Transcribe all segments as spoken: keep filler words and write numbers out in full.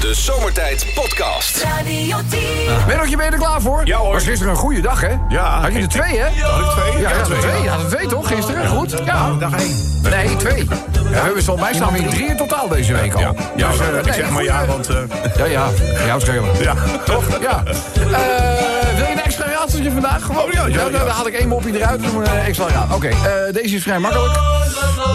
De Zomertijd Podcast. Radio tien. Mennootje, ben je er klaar voor? Ja hoor. Was gisteren een goede dag, hè? Ja. Had je er twee, hè? Had ik twee? Ja, Ja, ja, twee, twee. ja. Ja, dat twee toch, gisteren? Goed. Ja. Dag één. Nee, twee. Ja, we hebben volgens mij staan we in drie in totaal deze week al. Ja, ja Dus, eh, ik nee, zeg maar goeie- ja, want... Uh, Ja, ja. Jou schelen. ja. Toch? Ja. Uh, wil je een extra raadseltje vandaag? Gewoon? Oh, ja, ja, ja. Dan haal ik één mopje eruit en doen we een extra raad. Oké, okay, uh, deze is vrij makkelijk. Uh,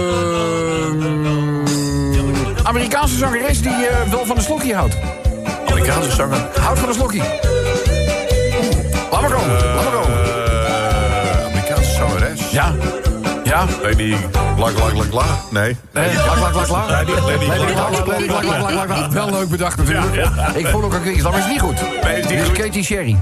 Amerikaanse zangeres die uh, wel van een slokje houdt. Amerikaanse zanger. Houdt van een slokje. Laat maar komen, laat maar komen. Uh, Amerikaanse zangeres. Ja. Ja. Lady Lak Lak Lak La. Nee. Nee, lak, lak, lak, lak. Lady Lady Lady Lak lak, lak, lak, lak, lak, lak, lak. Wel leuk bedacht natuurlijk. Ja, ja. Ik vond ook een kwinkslag, maar is niet goed. Nee, is niet Dit goed. is Katie Sherry.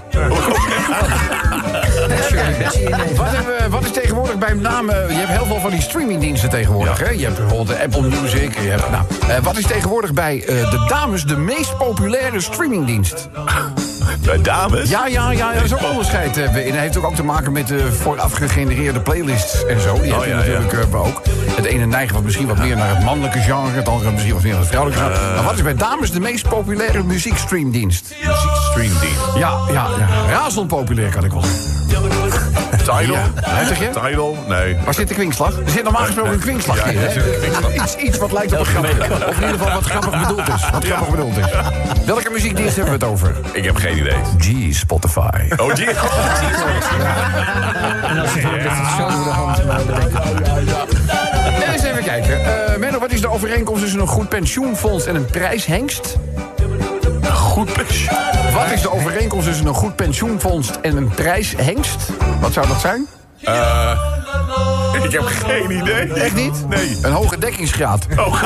Wat, hebben, we- wat is tegenwoordig bij namen... Je hebt heel veel van die streamingdiensten tegenwoordig. Ja. Hè? Je hebt bijvoorbeeld de Apple Music. Je hebt, nou, uh, wat is tegenwoordig bij uh, de dames de meest populaire streamingdienst? Bij dames? Ja, ja, ja, er is ook onderscheid uh, in. Dat heeft ook, ook te maken met de vooraf gegenereerde playlists en zo. Die Oh, heb je ja, natuurlijk uh, ook. Het ene neigt wat misschien wat meer naar het mannelijke genre. Het andere misschien wat meer naar het vrouwelijke genre. Uh. Maar wat is bij dames de meest populaire muziekstreamdienst? Muziekstreamdienst. Ja, ja, ja. Razend populair kan ik wel zeggen. Tidal? Ja. Wat zeg je? Tidal? Nee. Waar zit de kwinkslag? Er zit normaal gesproken een kwinkslag Ja, in. ja, Hè? er zit een kwinkslag. Iets, iets wat lijkt op een grapje. Of in ieder geval wat grappig bedoeld is. Wat grappig bedoeld is. Welke muziekdienst hebben we het over? Ik heb geen idee. G, Spotify. Oh, die. En als je voor dat het zo door de hand maar bedenken. Eens even kijken. Uh, Menno, wat is de overeenkomst tussen een goed pensioenfonds en een prijshengst? Goed pensioen. Wat is de overeenkomst tussen een goed pensioenfonds en een prijshengst? Wat zou dat zijn? Uh, ik heb geen idee. Echt niet? Nee. Een hoge dekkingsgraad. Oh.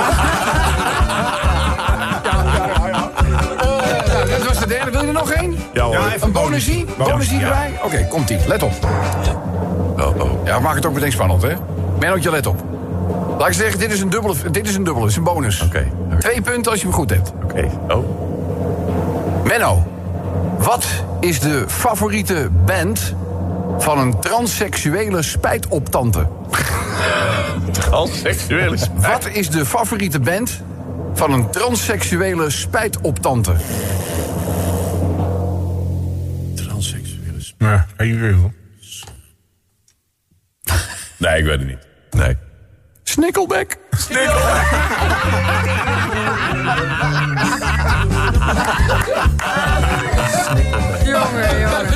Uh, dat was de derde. Wil je er nog één? Ja hoor. Een bonusie? Bonusie erbij? Oké, okay, komt-ie. Let op. Oh, oh. Ja, maak het ook meteen spannend, hè? Mennootje, let op. Laat ik zeggen, dit is een dubbele, dit is een dubbele, dit is een bonus. Oké. Okay. Twee punten als je hem goed hebt. Oké. Okay. Oh. Menno, wat is de favoriete band van een transseksuele spijtoptante? Transseksuele spijt. Wat is de favoriete band van een transseksuele spijtoptante? Transseksuele spijt. Nee, kan je regelen. Nee, ik weet het niet. Nee. Snickelback. Jongen, jongen.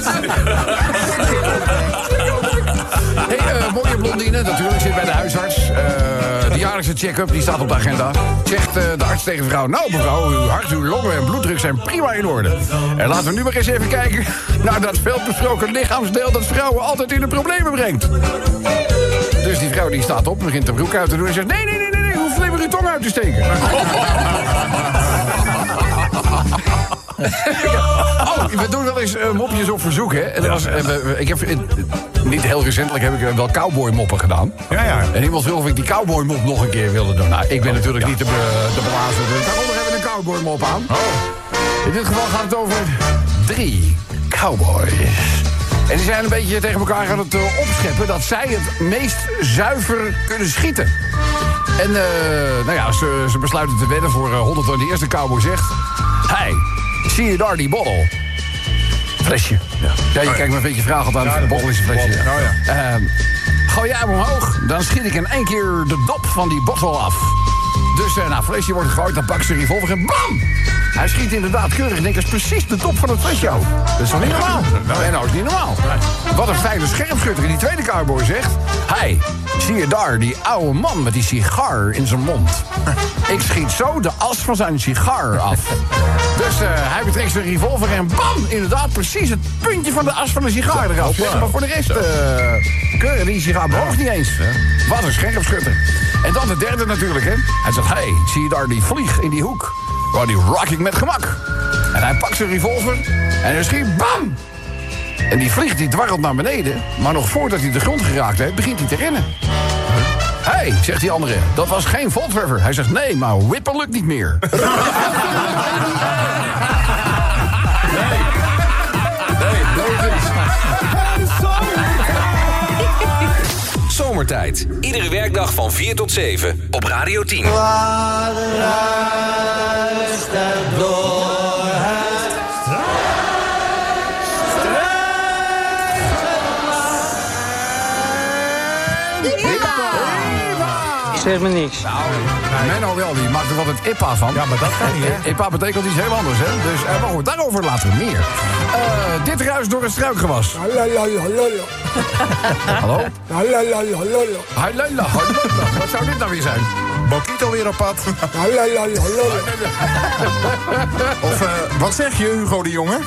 Hey, uh, mooie blondine, natuurlijk, zit bij de huisarts. Uh, de jaarlijkse check-up, die staat op de agenda. Zegt uh, de arts tegen de vrouw... Nou, mevrouw, uw hart, uw longen en bloeddruk zijn prima in orde. En laten we nu maar eens even kijken... naar dat veelbesproken lichaamsdeel... dat vrouwen altijd in de problemen brengt. Dus die vrouw die staat op, begint de broek uit te doen... en zegt... Nee, nee, nee, nee, nee, hoeft alleen maar uw tong uit te steken. Oh, we doen wel eens uh, mopjes op verzoek, hè? En dat was, uh, we, ik heb, uh, niet heel recentelijk heb ik uh, wel cowboy-moppen gedaan. Ja, ja. En iemand vroeg of ik die cowboy-mop nog een keer wilde doen. Nou, ik ben natuurlijk niet de, de blazer. Dus daaronder hebben we een cowboy-mop aan. Oh. In dit geval gaat het over drie cowboys. En die zijn een beetje tegen elkaar aan het uh, opscheppen... dat zij het meest zuiver kunnen schieten. En uh, nou ja, ze, ze besluiten te wedden voor uh, honderd. En de eerste cowboy zegt... Hey, zie je daar die bottle? Flesje. Ja, ja je ja. kijkt me een beetje vragend aan. Ja, de de bottle is een flesje. bottle. Oh, ja. Uh, gooi jij hem omhoog, dan schiet ik in één keer de dop van die bottle af. Dus uh, nou, flesje wordt gegooid, dan pakt ze de revolver en bam! Hij schiet inderdaad keurig. Ik denk, dat is precies de top van het flesje. Dat is toch niet normaal? Nee, nou is niet normaal. Wat een fijne scherpschutter. En die tweede cowboy zegt... Hey, zie je daar die oude man met die sigaar in zijn mond? Ik schiet zo de as van zijn sigaar af. Dus uh, hij betrekt zijn revolver en bam! Inderdaad, precies het puntje van de as van de sigaar eraf. Zeg, maar voor de rest, uh, keurig, die sigaar beoogt niet eens. Wat een scherpschutter. En dan de derde natuurlijk, hè. Hij zegt, hey, zie je daar die vlieg in die hoek? Waar die rock ik met gemak. En hij pakt zijn revolver en hij schiet, bam! En die vlieg die dwarrelt naar beneden. Maar nog voordat hij de grond geraakt heeft, begint hij te rennen. Hé, hey, zegt die andere, dat was geen voltreffer. Hij zegt, nee, maar whippen lukt niet meer. Nee. Nee, logisch. Zomertijd. Iedere werkdag van vier tot zeven op Radio tien. Luister Zeg me niks. Nou, Menno wel, die maakt er wel het I P A van. Ja, maar dat kan niet, hè? I P A betekent iets heel anders, hè? Dus, uh, maar goed, daarover later meer. Uh, dit ruis door het struikgewas. Hallo? Halala, wat zou dit nou weer zijn? Bokito weer op pad. Of, uh, wat zeg je, Hugo de Jonge?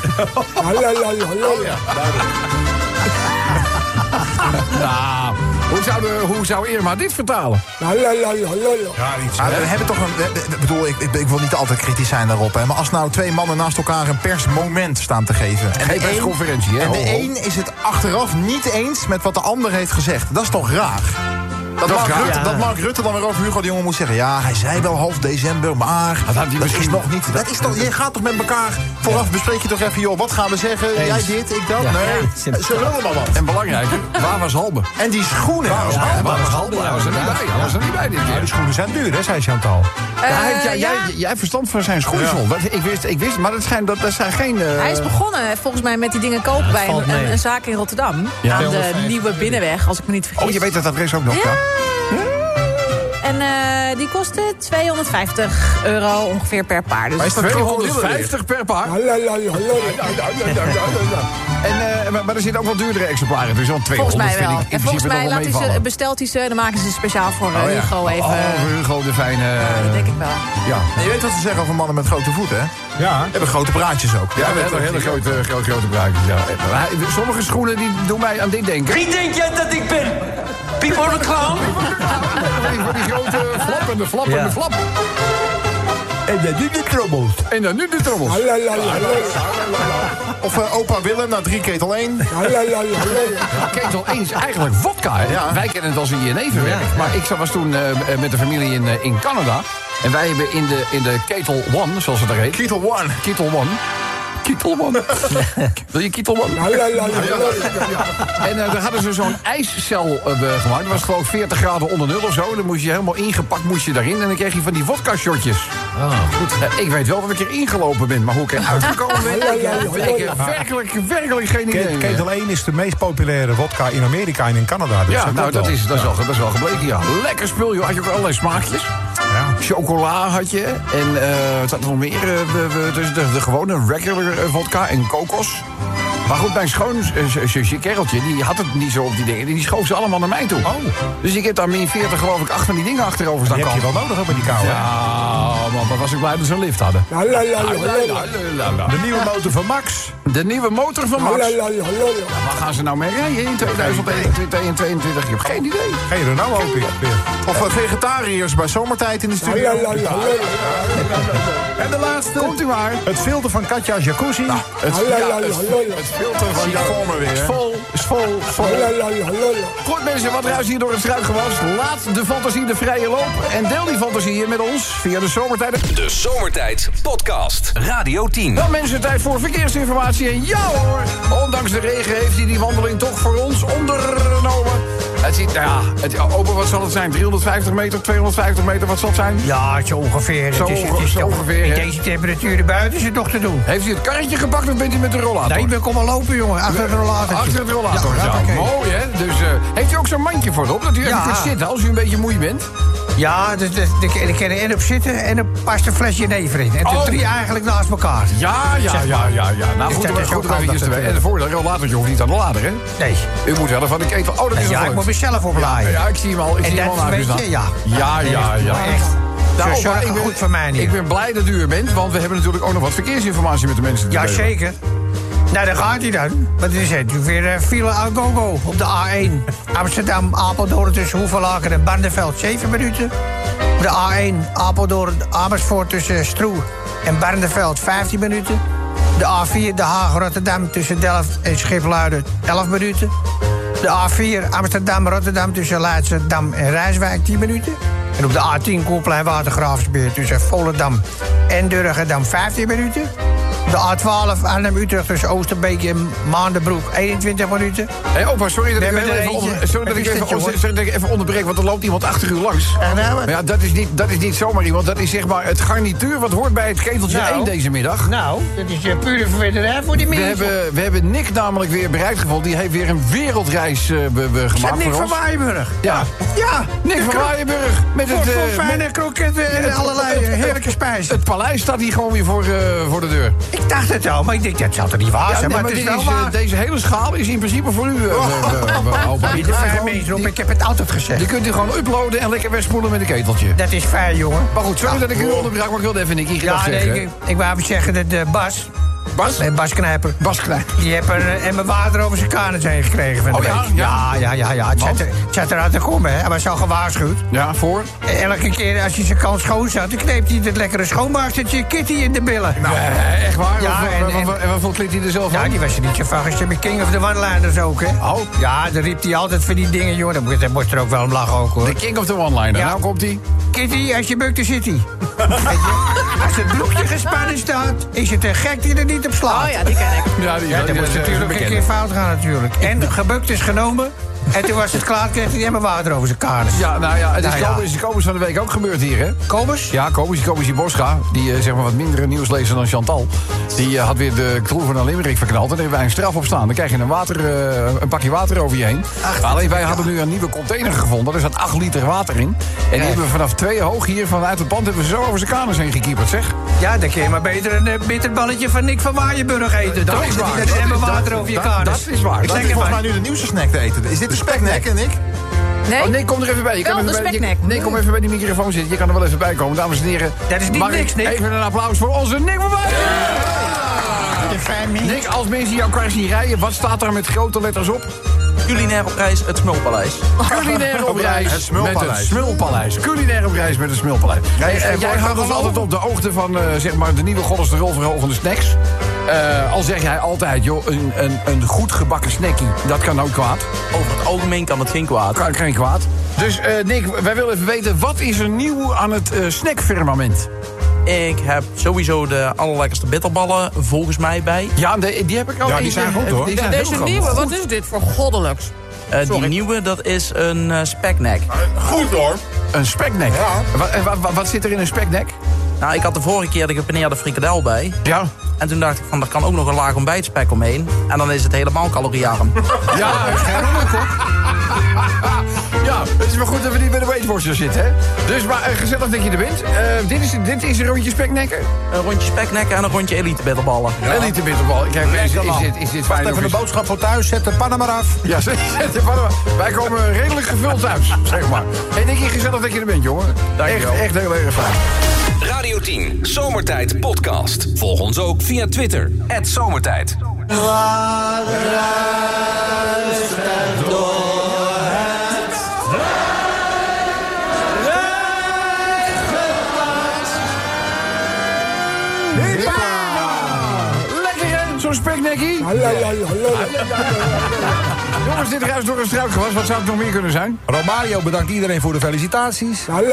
Nou, hoe zou, de, hoe zou Irma dit vertalen? Ja, iets. Maar we hebben toch een... we- we- Ik bedoel, ik, ik, ik wil niet altijd kritisch zijn daarop, hè, maar als nou twee mannen naast elkaar een persmoment staan te geven... En Geen de persconferentie, hè? En de Ho, ho. een is het achteraf niet eens met wat de ander heeft gezegd. Dat is toch raar? Dat, Dat is Mark raar. Rutte, Ja. dat Mark Rutte dan weer over Hugo de Jonge moet zeggen... ja, hij zei wel half december, maar Dat had hij dat misschien- is nog niet... Dat is toch, je gaat toch met elkaar... Vooraf bespreek je toch even, joh, wat gaan we zeggen? Eens. Jij dit, ik dat? Ja. Nee, Ja. ze willen maar wat. En belangrijker, waar was Halbe? En die schoenen. Waar was Halbe? Waar was Halbe? Hij was er niet Ja. bij. Hij was er niet bij dit keer. Die schoenen zijn duur, hè, zei Chantal. Ja, hij- Eh, ja, ja. jij, jij hebt verstand van zijn schoeisel. Dat- Ik wist, ik wist, maar dat zijn, dat, dat zijn geen... eh, Hij is begonnen volgens mij met die dingen kopen bij valt een, mee. een, een zaak in Rotterdam. Ja. Aan de tweehonderdvijftig Nieuwe Binnenweg, als ik me niet vergis. Oh, je weet dat adres ook nog, ja? En eh, die kostte tweehonderdvijftig euro ongeveer per paar. Dus Maar is dat tweehonderdvijftig per paar. En, eh, maar, maar er zitten ook wel duurdere exemplaren. Dus zo'n volgens tweehonderd mij vind wel. ik in En volgens principe mij nog wel laat hij ze, meevallen. bestelt hij ze, dan maken ze ze speciaal voor eh, Oh, ja. Hugo even. Oh, Hugo de fijne... dat denk ik wel. Ja. En je weet wat ze zeggen over mannen met grote voeten, hè? Ja. Hebben grote praatjes ook. Ja, we hebben hele grote, grote, grote praatjes. Ja. Maar hij- sommige schoenen die doen mij aan dit denken. Wie denk jij dat ik ben? Piep voor de clown? Van die grote flappende, flappende Ja. flap. En dan nu de trommels. En dan nu de trommels. Of uh, opa Willem naar drie ketel één. Ja, ketel één is eigenlijk vodka. Hè? Ja. Wij kennen het als een jeneverwerk. Ja. Maar ik was toen uh, met de familie in, uh, in Canada. En wij hebben in de, in de Ketel One, zoals het er heet. Ketel One. Ketel One. Ketel One. Wil je Ketel One? En uh, daar hadden ze zo'n ijscel uh, gemaakt. Dat was gewoon veertig graden onder nul of zo. Dan moest je helemaal ingepakt moest je daarin. En dan kreeg je van die vodka-shotjes. Oh, goed. Uh, ik weet wel dat ik erin gelopen ben. Maar hoe ik eruit gekomen ben, ik heb werkelijk, werkelijk geen idee. Ketel één is de meest populaire vodka in Amerika en in Canada. Dus Ja, nou, klopt dat wel. is, dat, is wel, dat is wel gebleken, ja. Lekker spul, joh. Had je ook allerlei smaakjes. Ja. Chocola had je. En eh wat had er nog meer? Eh, we- we- dus de, de gewone regular eh, vodka en kokos. Maar goed, mijn schoonzusje, kereltje, die had het niet zo op die dingen. Die schoof ze allemaal naar mij toe. Oh. Dus ik heb daar min veertig, geloof ik, acht van die dingen achterover staan Die heb je komen. wel nodig ook bij die kou, hè? Ja, man, wat was ik blij dat ze een lift hadden. De nieuwe motor van Max. De nieuwe motor van Max. Ja, waar gaan ze nou mee rijden in tweeduizend eenentwintig en tweeëntwintig? Ik heb geen idee. Geen Renault ook weer. Of uh, vegetariërs bij zomertijd in de studio. En de laatste. Komt u maar. Het filter van Katja Jacuzzi. Het, ja, het, het filter van Zie ik voor me weer, is hè? vol, is vol, vol. Goed mensen, wat ruist hier door het struikgewas? Laat de fantasie de vrije loop. En deel die fantasie met ons via de zomertijd. De Zomertijd Podcast. Radio tien. Dan mensen, tijd voor verkeersinformatie. En ja hoor, ondanks de regen heeft hij die wandeling toch voor ons ondernomen. Het ziet, nou ja, het, open, wat zal het zijn? driehonderdvijftig meter, tweehonderdvijftig meter, wat zal het zijn? Ja, zo ongeveer. Zo het is, het onge- is zo toch- ongeveer, Met hè? deze temperaturen buiten is het nog te doen. Heeft u het karretje gepakt of bent u met de rollator? Nee, ik ben komen lopen, jongen. Achter de rollator. Achter het rollator. Ja, Ja, oké. mooi hè. Dus uh, heeft u ook zo'n mandje voorop, dat u even Ja. kunt zitten als u een beetje moe bent? Ja, dus, dus, dus, er kan er en op zitten en er past een flesje never in. En de Oh. drie eigenlijk naast elkaar. Ja, ja, Zeg ja, maar. ja, ja. Nou, Dus goed, dat we is goed ook om eventjes handig te weten. En natuurlijk. voor de rollator hoeft niet aan de lader, hè? Nee. U moet wel van de ketel. Oh, dat is Ja, een ik moet mezelf oplaaien. Ja, ik zie hem al. Ik En zie hem dat al naast u weet staan. je, ja. Ja, ja, ja. Maar echt. Nou, Ze zorgen maar ik ben- goed voor mij niet. Ik ben blij dat u er bent, want we hebben natuurlijk ook nog wat verkeersinformatie met de mensen te Ja, delen. zeker. Nou, daar gaat hij dan. Wat is het? Weer uh, file à go-go op de A één. Amsterdam, Apeldoorn tussen Hoevelaken en Barneveld, zeven minuten. Op de A één, Apeldoorn, Amersfoort tussen Stroe en Barneveld, vijftien minuten. De A vier, De Haag, Rotterdam tussen Delft en Schipluiden, elf minuten. De A vier, Amsterdam, Rotterdam tussen Leidschendam en Rijswijk, tien minuten. En op de A tien, Koelplein, Watergraafsmeer tussen Volendam en Durgedam, vijftien minuten. De A twaalf Arnhem-Utrecht tussen Oosterbeek en Maandenbroek, eenentwintig minuten. Hé, opa, sorry dat We ik hebben u er even, eentje. onder, sorry dat ik Wat is even, dit, jongen? sorry dat ik even onderbreek, want er loopt iemand achter u langs. Echt nou, wat? Maar ja, dat is, niet, dat is niet zomaar iemand. Dat is zeg maar het garnituur wat hoort bij het keteltje Nou. één deze middag. Nou, dat is uh, pure verwitterij voor die We mensen. hebben, we hebben Nick namelijk weer bereid gevonden. Die heeft weer een wereldreis uh, be, be, gemaakt Nick voor van ons. Waaienburg. Ja, Ja, Nick de van kro- Waaienburg. Met Voor, het, voor uh, fijne met- kroketten en het- allerlei het- het- heerlijke spijzen. het paleis staat hier gewoon weer voor, uh, voor de deur. Ik dacht het al, maar ik denk, dat zal toch niet waar Ja, zijn? nee, maar het is dit wel is, uh, waar. deze hele schaal is in principe voor u, uh, uh, uh, opa. Niet de vijf Gewoon- mensen op, die- ik heb het altijd gezegd. Die kunt u gewoon uploaden en lekker wegspoelen met een keteltje. Dat is fijn, jongen. Maar goed, sorry dat ik u onderbrak, maar ik wilde even Nicky Ja, gedacht nee, zeggen. ik, ik wou even zeggen dat uh, Bas, Bas? eh, Bas Knijper, Bas Knijp. die heeft een uh, emmer water over zijn kanus heen gekregen van de Oh, ja? week. Ja? Ja, ja, ja, ja. Het zat, er, het zat eraan te komen, hè. Hij was al gewaarschuwd. Ja, voor? En elke keer als hij zijn kant schoon zat, dan kneep hij dat lekkere schoonmaakstertje Kitty in de billen. Nou, eh, echt waar? Ja, Of, en- en, en- en wat voor klinkt hij er zelf Ja, van? die was er niet zo van gestemd. King of the One-Liners ook, hè? Oh. Ja, dan riep hij altijd voor die dingen, joh. Dan moet, dan moet er ook wel om lachen ook, hoor. De king of the one-liner. Ja. Nou komt hij. Kitty, als je bukt, dan zit hij. Weet je, als het broekje gespannen staat, is het een gek die er niet op slaat. Oh ja, die ken ik. Ja, die, Ja, dat moest natuurlijk een keer fout gaan, natuurlijk. En gebukt is genomen. En toen was het klaar, kreeg hij helemaal water over zijn kanus. Ja, nou ja, het is Nou ja. Kobus, Kobus van de week ook gebeurd hier, hè? Kobus? Ja, Kobus, Kobus Boscha, die eh, zeg maar wat mindere nieuwslezer dan Chantal... die eh, had weer de kloeven naar Limerick verknald. En daar hebben wij een straf op staan. Dan krijg je een, water, eh, een pakje water over je heen. Maar alleen wij hadden nu een nieuwe container gevonden. Er zat acht liter water in. En die hebben we vanaf twee hoog hier vanuit het pand... hebben we zo over zijn kanus heen gekieperd, zeg. Ja, dan kun je maar beter een uh, bitterballetje van Nick van Waaienburg eten. Dat toch? is waar. Dat is emmer water Dat- over je dat- kanus. dat is waar. Ik Dat zeg is het volgens maar. mij nu de nieuwste snack te eten. Is dit de speknek, Nick? Nee? Oh, nee, kom er even bij. Je kan Wel, even de bij je- speknek. nee, kom even bij die microfoon zitten. Je kan er wel even bij komen. Dames en heren. Dat is niet mag niks, ik Nick. Even een applaus voor onze Nick van Waaienburg. De family. Nick, als mensen jouw kar zien rijden, wat staat daar met grote letters op? Culinair op reis, het Smulpaleis. Culinair op reis Het Smulpaleis. met het Smulpaleis. Culinair op reis met het Smulpaleis. Hey, eh, jij houdt ons altijd op de hoogte van eh, zeg maar de nieuwe Godders de Rol verhogende snacks. Eh, al zeg jij altijd, joh, een, een, een goed gebakken snackie, dat kan ook kwaad. Over het algemeen kan het geen kwaad. Kan geen kwaad. Dus eh, Nick, wij willen even weten, wat is er nieuw aan het eh, snackfirmament? Ik heb sowieso de allerlekkerste bitterballen volgens mij bij. Ja, die, die heb ik al Ja, die even- zijn goed, hoor. Die zijn heel Deze goed. nieuwe, wat is dit voor goddelijks? Uh, die nieuwe, dat is een uh, speknek. Goed hoor. Een speknek. Wat, en wat, wat, wat zit er in een speknek? Nou, ik had de vorige keer de gepaneerde frikadel bij. Ja. En toen dacht ik van, er kan ook nog een laag ontbijtspek omheen. En dan is het helemaal caloriearm. Ja, ja, het is maar goed dat we niet bij de Weight Watchers zitten, hè? Dus, maar uh, gezellig dat je er bent. Uh, dit, is, dit is een rondje speknekken. Een rondje speknekken en een rondje elite bitterballen. Ja. Elite bitterbal. Kijk, is, is, is, dit, is dit fijn? Even of de is- boodschap voor thuis, zet de pannen maar af. Ja, zet zet de pannen maar. Wij komen redelijk gevuld thuis, zeg maar. Hé, Nicky, gezellig dat je er bent, jongen. Dankjewel. Echt, echt heel erg fijn. Radio tien, Zomertijd podcast. Volg ons ook via Twitter, at Zomertijd. Lekker, hè? Zo'n speknekkie. Jongens, dit ruist door een struikgewas. Wat zou het nog meer kunnen zijn? Romario bedankt iedereen voor de felicitaties. Moet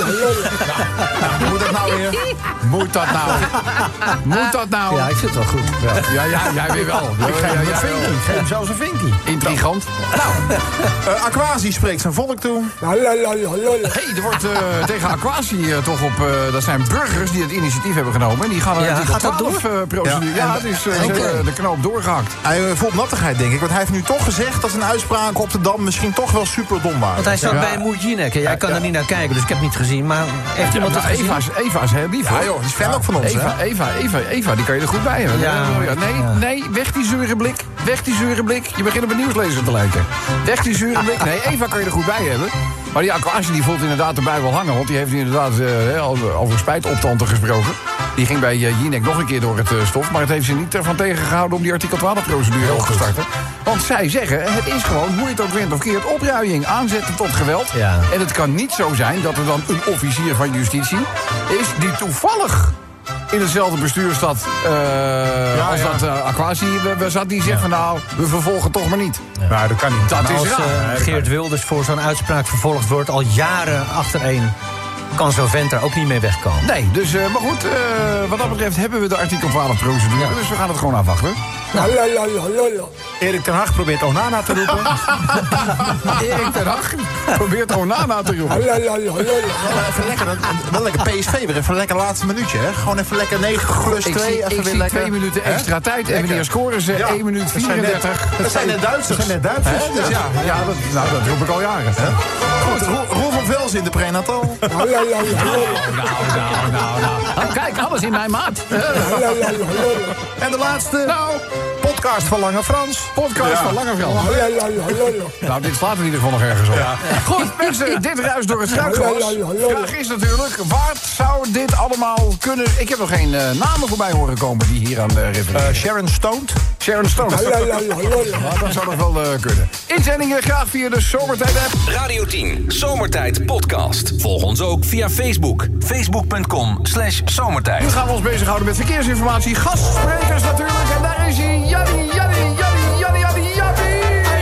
dat nou weer? Moet dat nou? Moet dat nou? Ja, ik vind het wel goed. Ja. Ja, ja, jij weer wel. Ik geef Ja, hem ja, een ja, vinkie. Ik geef hem zelfs een vinkie. Intrigant. Uh, Aquasi spreekt zijn volk toe. Hey, er wordt uh, tegen Aquasi uh, toch op... Uh, dat zijn burgers die het initiatief hebben genomen. En die gaan een Ja, artikel gaat dat twaalf uh, procedure. Ja, Ja, het is uh, Oké. ze hebben de knoop doorgehakt. Hij uh, voelt nattigheid, denk ik. Want hij heeft nu toch gezegd dat zijn uitspraken op de Dam misschien toch wel super dom waren. Want hij zat Ja. bij Moerjinek. Jij kan er niet naar kijken, dus ik heb het niet gezien. Maar heeft iemand het Nou, gezien? Eva, is, Eva is heel lief, Ja, hoor. joh, die is fan ook van ons, Eva, hè? Eva, Eva, Eva, die kan je er goed bij hebben. Ja. Nee, Ja. nee, weg die zure blik. Weg die zure blik. Je begint op een nieuwslezer te lijken. Weg die zure blik. Nee, Eva kan je er goed bij hebben. Maar die Aquasi die voelt inderdaad erbij wel hangen. Want die heeft inderdaad uh, over, over spijtoptanten gesproken. Die ging bij uh, Jinek nog een keer door het uh, stof. Maar het heeft ze niet ervan tegengehouden om die artikel twaalf procedure op te starten. Want zij zeggen, het is gewoon, hoe je het ook wint of keert, opruiing, aanzetten tot geweld. Ja. En het kan niet zo zijn dat er dan een officier van justitie is die toevallig in hetzelfde bestuur staat uh, als ja. dat uh, Aquasi we, we zat. Die zegt van nou, we vervolgen toch maar niet. Nou, dat kan niet. Dat Maar is als raar. eh, Geert Wilders voor zo'n uitspraak vervolgd wordt al jaren achtereen. kan zo'n vent er ook niet mee wegkomen. Nee, dus, uh, maar goed, uh, wat dat betreft hebben we de artikel twaalf procedure. Ja. Dus we gaan het gewoon afwachten. Nou. Erik ten Hag probeert Onana te roepen. Erik ten Hag probeert Onana te roepen. Wel even lekker, wel lekker P S V, weer even lekker laatste minuutje. Hè? Gewoon even lekker negentig plus twee. Ik zie, even ik weer zie lekker, twee minuten extra tijd. En wanneer scoren ze? Ja. één minuut vierendertig. Dat zijn net Duitsers. Dat zijn net Duitsers. Dus ja, ja dat, nou, dat roep ik al jaren. Hè? Goed, Roel van Velzen in de prenatal. Nou, nou, nou, nou, nou. Kijk, alles in mijn maat. En de laatste. Nou. Podcast van Lange Frans. Podcast ja. van Lange Frans. Nou, dit slaat in ieder geval nog ergens op. Ja. Goed, mensen, dit ruist door het struikgewas. De vraag is natuurlijk, waar zou dit allemaal kunnen... Ik heb nog geen uh, namen voorbij horen komen die hier aan uh, refereren. Uh, Sharon Stoned. Sharon Stoned. Nou, dat zou nog wel uh, kunnen. Inzendingen graag via de Zomertijd-app. Radio tien, Zomertijd podcast. Volg ons ook via Facebook. Facebook.com slash zomertijd. Nu gaan we ons bezighouden met verkeersinformatie. Gastsprekers natuurlijk. En daar is hij, Jannie, Jannie, Jannie, Jannie, Jannie, Jannie.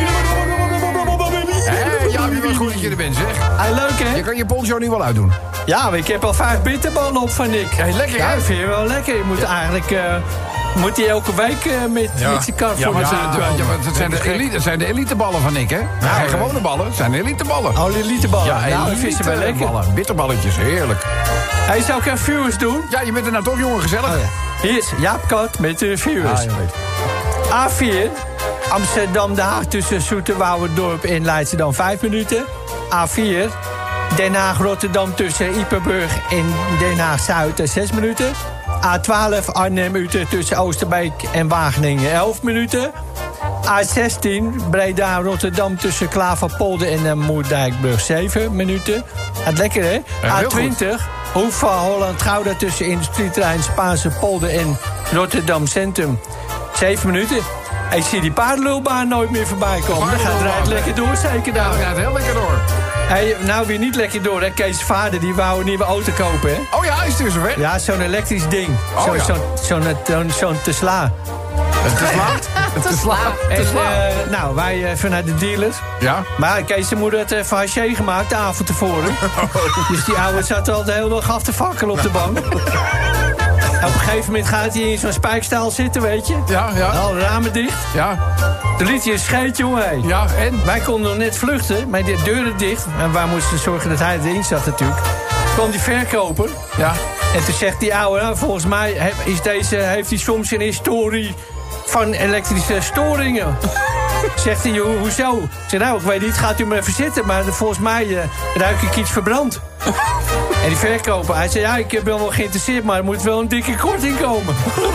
Hé, Jannie, wat goed dat je er bent, zeg. Hey, leuk, hè? Je kan je poncho nu wel uitdoen. Ja, maar ik heb al vijf bitterballen op van Nick. Hey, lekker, ja, hè? vind je wel lekker. Je moet ja. eigenlijk... Uh, moet hij elke week uh, met, ja. met zijn kar ja, voor maar ja, ja, ja, maar het zijn de, elite, het zijn de eliteballen van Nick, hè? Ja, geen gewone ballen, het zijn de eliteballen. Oh, de eliteballen. Ja, nou, ik vind ze wel lekker. Ballen. Bitterballetjes, heerlijk. Hij zou ook even viewers doen. Ja, je bent er nou toch, jongen, gezellig. Oh, ja. Hier is Jaap Kat met de viewers. Ah, A vier, Amsterdam-Den Haag tussen Zoeterwoude-dorp en Leidschendam vijf minuten. A vier, Den Haag-Rotterdam tussen Ieperburg en Den Haag-Zuid zes minuten. A twaalf, Arnhem-Utrecht tussen Oosterbeek en Wageningen elf minuten. A zestien, Breda-Rotterdam tussen Klaverpolder en uh, Moerdijkbrug zeven minuten. Het lekker, hè? Ja, A twintig, Hoeva-Holland-Gouda tussen Industrieterrein Spaanse Polder en Rotterdam Centrum zeven minuten. Ik zie die paardenlulbaan nooit meer voorbij komen. Dan gaat het rijdt lekker door, zeker daar. Ja, het gaat heel lekker door. Hey, nou weer niet lekker door, hè. Kees' vader die wou een nieuwe auto kopen, hè. Oh ja, is het dus zover? Ja, zo'n elektrisch ding. Oh, zo'n ja. zo, zo, zo, zo'n Tesla. Een Tesla? Een Tesla? En, uh, nou, wij even naar de dealers. Ja. Maar Kees' moeder had even haché gemaakt de avond tevoren. Oh. Dus die oude zat al de hele dag af te fakkelen op de bank. Op een gegeven moment gaat hij in zo'n spijkstaal zitten, weet je. Ja, ja. Al ramen dicht. Ja. De liet je een scheet, jongen. Hé. Ja, en? Wij konden nog net vluchten, maar de deuren dicht. En wij moesten zorgen dat hij erin zat natuurlijk. Kwam die verkoper. Ja. En toen zegt die ouwe, nou, volgens mij is deze, heeft hij soms een historie van elektrische storingen. Zegt hij, ho hoezo? Ik zeg, nou, ik weet niet, gaat u maar even zitten. Maar volgens mij uh, ruik ik iets verbrand. En die verkoper, hij zei, ja, ik ben wel geïnteresseerd, maar er moet wel een dikke korting komen.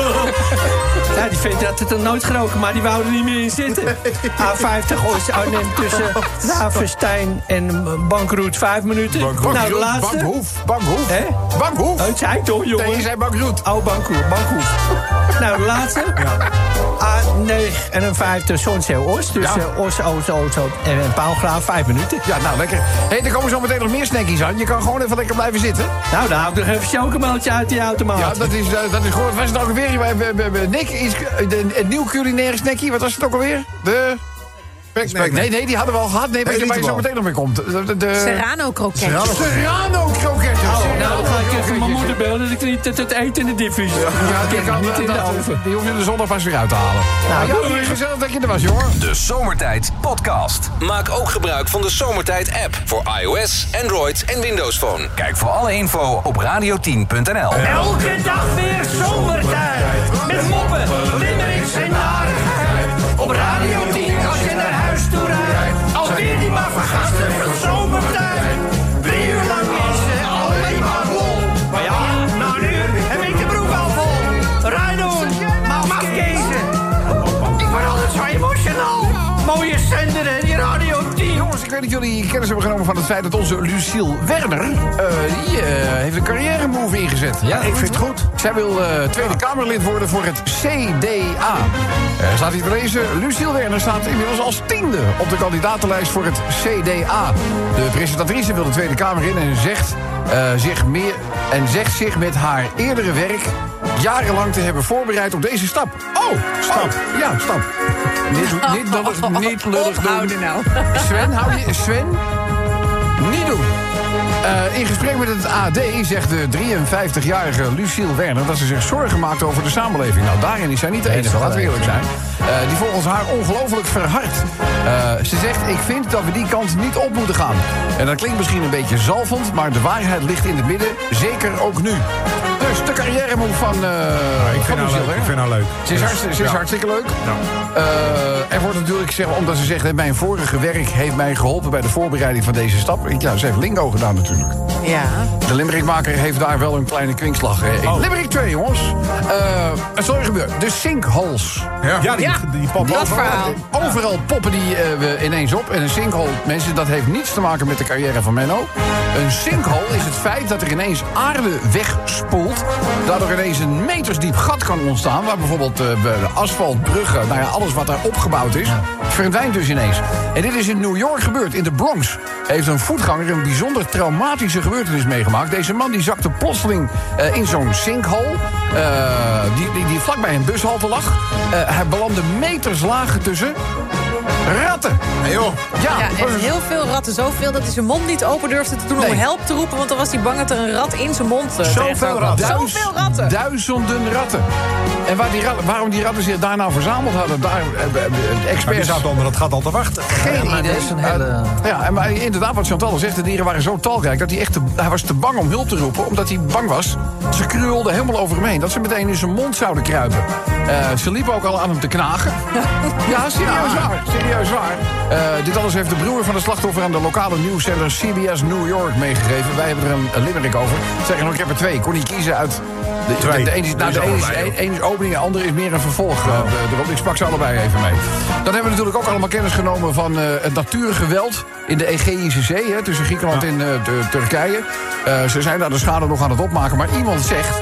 Ja, die vent had het er nooit geroken, maar die wou er niet meer in zitten. A vijftig Oost Arnhem tussen Ravenstein en Bankroet vijf minuten. Bankroet. Nou, de laatste. Bankhoef. Bankhoef. Hè? Bankhoef. Het zei toch, jongen? Nee, je zei Bankroet. Oh, Bankhoef. Bankhoef. Nou, de laatste. Ja. A negenenvijftig Zonsheel-Oost. Dus ja. uh, Oost, Oost, Oost, Oost en Paalgraaf, vijf minuten. Ja, nou, lekker. Hé, hey, er komen zo meteen nog meer snackies aan. Je kan gewoon even lekker blijven zitten. Nou, dan hou ik nog even chocomeltje uit die automaat. Ja, dat is, uh, dat is goed. Wat was het ook alweer? Nick, iets, de, het nieuw culinaire snackie. Wat was het ook alweer? De... Nee, nee, nee, die hadden we al gehad. Nee, weet je waar je zo meteen nog mee komt? De, de, de... Serrano kroketten. Serrano kroketten. Oh, nou, dan ga ik even mijn moeder bellen dat ik niet het, het eten in de diepvries. Ja, ja, die kan niet in de oven. Die hoef je de zondag pas weer uit te halen. Nou, ja, gezellig dat je er was, jongen. De Zomertijd podcast. Maak ook gebruik van de Zomertijd app voor iOS, Android en Windows Phone. Kijk voor alle info op radio tien punt n l. Elke dag weer zomertijd. Met moppen, limmerings en narigheid. Op Radio tien als je naar huis toe rijdt. Alweer die maar vergasten van zomertijd. Drie uur lang is het alleen maar lol. Maar ja, na een uur heb ik de broek al vol. Rijdoor, mafkezen. Ik word altijd zo emotional. Mooie zender, hè, die Radio tien. Jongens, ik weet dat jullie kennis hebben genomen van het feit dat onze Luciel Werner... Uh, die uh, heeft een carrière-move ingezet. Ja, ik vind het goed. Zij wil uh, Tweede Kamerlid worden voor het C D A. Er uh, staat hier te lezen, Luciel Werner staat inmiddels als tiende op de kandidatenlijst voor het C D A. De presentatrice wil de Tweede Kamer in en zegt, uh, zich, meer, en zegt zich met haar eerdere werk jarenlang te hebben voorbereid op deze stap. Oh, stap. Oh, ja, stap. Niet, niet lullig, niet lullig doen. nou. Sven, hou je... Sven? Niet doen. Uh, in gesprek met het A D zegt de drieënvijftigjarige Luciel Werner dat ze zich zorgen maakt over de samenleving. Nou, daarin is zij niet de enige, laten we eerlijk zijn. Uh, die volgens haar ongelooflijk verhardt. Uh, ze zegt, ik vind dat we die kant niet op moeten gaan. En dat klinkt misschien een beetje zalvend, maar de waarheid ligt in het midden. Zeker ook nu. Dus de carrière move van, uh, ja, ik vind van Luciel leuk, ik vind haar leuk. Ze is, hartstikke, ze is ja. hartstikke leuk. Ja. Uh, er wordt natuurlijk, zeg, omdat ze zegt, mijn vorige werk heeft mij geholpen bij de voorbereiding van deze stap. Ja, ze heeft lingo gedaan natuurlijk. Ja. De limerickmaker heeft daar wel een kleine kwinkslag. Uh, oh. Limerick twee, jongens. Uh, het zal er gebeuren. De sinkholes. Ja, ja die, ja. die, die poppen. Dat verhaal. Overal poppen die uh, we ineens op. En een sinkhole, mensen, dat heeft niets te maken met de carrière van Menno. Een sinkhole is het feit dat er ineens aarde wegspoelt. Daardoor ineens een metersdiep gat kan ontstaan. Waar bijvoorbeeld uh, de asfalt, bruggen, nou ja, alles wat daar opgebouwd is, verdwijnt dus ineens. En dit is in New York gebeurd. In de Bronx heeft een voetganger een bijzonder traumatische gebeurtenis meegemaakt. Deze man die zakte plotseling uh, in zo'n sinkhole. Uh, die, die, die vlakbij een bushalte lag. Uh, hij belandde meters lagen tussen ratten. Hey joh. Ja, ja, en heel veel ratten. Zoveel dat hij zijn mond niet open durfde te doen nee. om help te roepen. Want dan was hij bang dat er een rat in zijn mond uh, Zoveel ratten. Duis, Zoveel ratten. Duizenden ratten. En waar die ratten, waarom die ratten zich daar nou verzameld hadden, daar uh, uh, experts... Maar die zaten onder het gat al te wachten. Geen ja, idee. Hele... Ja, en maar inderdaad, wat Chantal zegt, de dieren waren zo talrijk dat hij echt te, hij was te bang om hulp te roepen, omdat hij bang was. Ze krulden helemaal over hem heen, dat ze meteen in zijn mond zouden kruipen. Uh, ze liepen ook al aan hem te knagen. Ja, serieus waar. Serieus waar. Uh, dit alles heeft de broer van de slachtoffer aan de lokale nieuwszender C B S New York meegegeven. Wij hebben er een, een limerick over. Zeg nog, ik heb er twee. Ik kon niet kiezen uit... De, de, de, ene is, nou, de ene is, een is opening, de andere is meer een vervolg. Uh, erop. Ik sprak ze allebei even mee. Dan hebben we natuurlijk ook allemaal kennis genomen van uh, het natuurgeweld in de Egeïsche Zee, hè, tussen Griekenland en uh, de, Turkije. Uh, ze zijn daar de schade nog aan het opmaken, maar iemand zegt,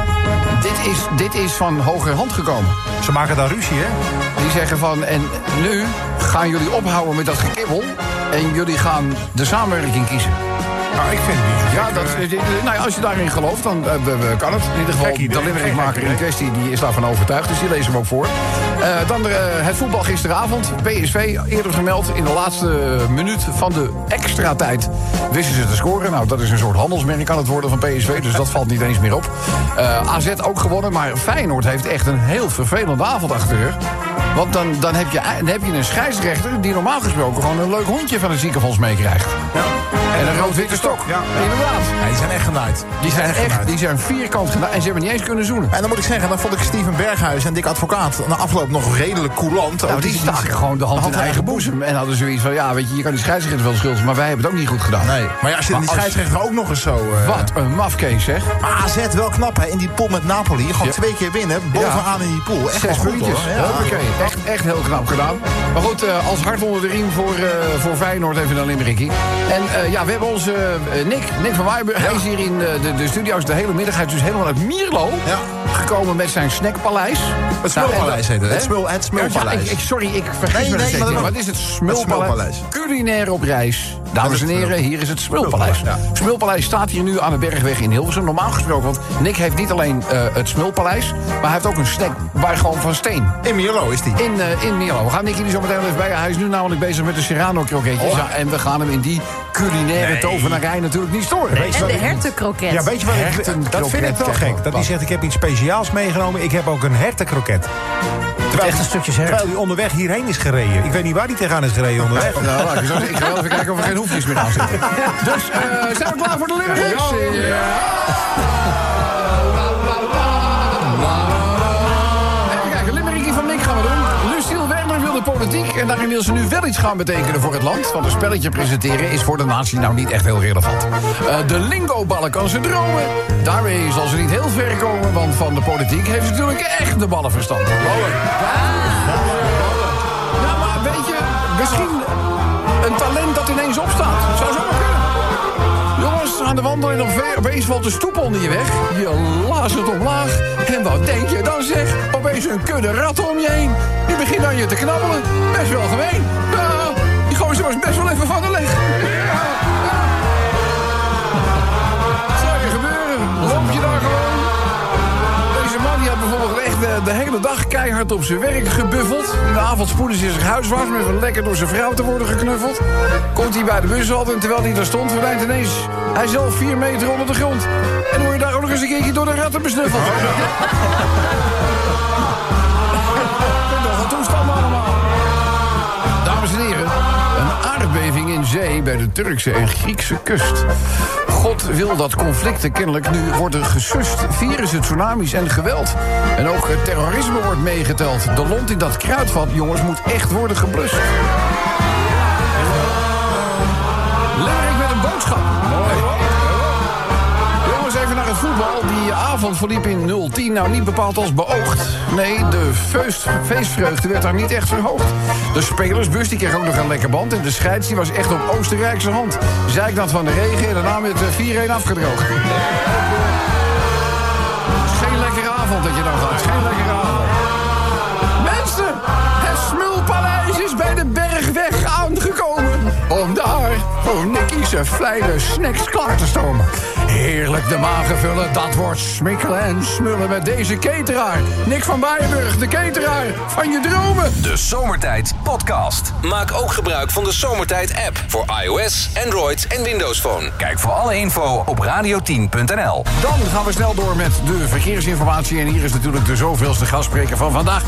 dit is, dit is van hoger hand gekomen. Ze maken daar ruzie, hè? Die zeggen van, en nu gaan jullie ophouden met dat gekibbel en jullie gaan de samenwerking kiezen. Nou, ik vind het niet. Ja, dat, nou ja, als je daarin gelooft, dan uh, kan het. In ieder geval, de limerickmaker in kwestie die is daarvan overtuigd. Dus die lezen we ook voor. Uh, dan uh, het voetbal gisteravond. P S V, eerder gemeld, in de laatste minuut van de extra tijd wisten ze te scoren. Nou, dat is een soort handelsmerk aan het worden van P S V. Dus dat valt niet eens meer op. Uh, A Z ook gewonnen, maar Feyenoord heeft echt een heel vervelende avond achter de rug. Want dan, dan, heb je, dan heb je een scheidsrechter die normaal gesproken gewoon een leuk hondje van het ziekenfonds meekrijgt. Ja. En een rood-witte stok. Ja, inderdaad. Ja, die zijn echt genaaid. Die zijn echt, echt die zijn vierkant genaaid. En ze hebben niet eens kunnen zoenen. En dan moet ik zeggen, dan vond ik Steven Berghuis en Dick Advocaat na afloop nog redelijk coulant. Nou, die, die staken gewoon de hand, hand in eigen boezem. En hadden zoiets van, ja, weet je, je kan die scheidsrechter wel schulden, maar wij hebben het ook niet goed gedaan. Nee, maar ja, als je maar die scheidsrechter als... ook nog eens zo... Uh... Wat een mafkees, zeg. Maar A Z wel knap, hè, in die pool met Napoli. Gewoon ja. twee keer winnen, bovenaan ja. in die pool. Echt Zes goed, puntjes. Ja. Hoppakee. Echt, echt heel knap gedaan. Maar goed, uh, als hart onder de riem voor, uh, voor Feyenoord even een limmerickie. En uh, ja, we hebben onze uh, Nick, Nick van Wijburg. Ja. Hij is hier in uh, de, de studio's de hele middag. Hij is dus helemaal uit Mierlo ja. gekomen met zijn snackpaleis. Het Smulpaleis heet het, het, smul, het Smulpaleis. Ja, ik, ik, sorry, ik vergeet nee, me nee, maar, maar het is het Smulpaleis. Culinair op reis. Dames en heren, hier is het Smulpaleis. Ja. Smulpaleis staat hier nu aan de Bergweg in Hilversum. Normaal gesproken, want Nick heeft niet alleen uh, het Smulpaleis, maar hij heeft ook een snackbar gewoon van steen. In Mierlo is die. In, uh, in Mierlo. We gaan Nick hier zo meteen even bij. Hij is nu namelijk bezig met de Serrano kroketjes. Oh. Ja, en we gaan hem in die culinaire nee. tovenarij natuurlijk niet storen. Nee, en de hertenkroket. Ja, weet je wat ik, dat vind ik wel gek. Dat hij zegt, ik heb iets speciaals meegenomen. Ik heb ook een hertenkroket. Terwijl, echt een stukje hert. Terwijl hij onderweg hierheen is gereden. Ik weet niet waar hij tegenaan is gereden onderweg. Nou, nou, ik ga wel even kijken of er geen hoefjes meer aan zitten. Dus, uh, zijn we klaar voor de lyrics? Ja. ja. Even kijken, limerickje van Nick gaan we doen. Luciel Werner wil de politiek en daarin wil ze nu wel iets gaan betekenen voor het land. Want een spelletje presenteren is voor de natie nou niet echt heel relevant. Uh, de lingo-ballen kan ze dromen. Daarmee zal ze niet heel ver komen, want van de politiek heeft ze natuurlijk echt de ballen verstand. Ballen. Ja, maar weet je, misschien een talent dat ineens opstaat. Zou zo kunnen. Jongens, aan de wandeling op opeens valt de stoep onder je weg. Je lazert omlaag. En wat denk je dan zeg? Opeens een kudde ratten om je heen. Die begint aan je te knabbelen. Best wel gemeen. Ja, die gooien ze best wel even van de leg. Ja, ja. Zou je gebeuren? Loop je daar gewoon? Deze man die had bijvoorbeeld echt de, de hele dag keihard op zijn werk gebuffeld. In de avond spoedde hij zich huiswaarts met een lekker door zijn vrouw te worden geknuffeld. Komt hij bij de bushalte en terwijl hij daar stond, verdwijnt ineens hij zelf vier meter onder de grond. En word je daar ook nog eens een keertje door de ratten besnuffeld. Nog een toestand allemaal. Dames en heren, een aardbeving in zee bij de Turkse en Griekse kust. God wil dat conflicten kennelijk nu worden gesust. Virussen, tsunamis en geweld. En ook het terrorisme wordt meegeteld. De lont in dat kruidvat, jongens, moet echt worden geblust. Limerick met een boodschap. Jongens, even naar het voetbal. Die avond verliep in nul tien nou niet bepaald als beoogd. Nee, de feest, feestvreugde werd daar niet echt verhoogd. De spelersbus die kreeg ook nog een lekker band. En de scheids die was echt op Oostenrijkse hand. Zeiknat van de regen en daarna met vier-een afgedroogd. Het is geen lekkere avond dat je dan gaat. Geen lekkere avond. Mensen, het Smulpaleis is bij de Bergweg aangekomen. Om daar voor Nicky's fijne snacks klaar te stomen. Heerlijk de magen vullen, dat wordt smikkelen en smullen met deze cateraar. Nick van Bijenburg, de cateraar van je dromen. De Zomertijd Podcast. Maak ook gebruik van de Zomertijd app voor iOS, Android en Windows Phone. Kijk voor alle info op radio tien punt n l. Dan gaan we snel door met de verkeersinformatie. En hier is natuurlijk de zoveelste gastspreker van vandaag.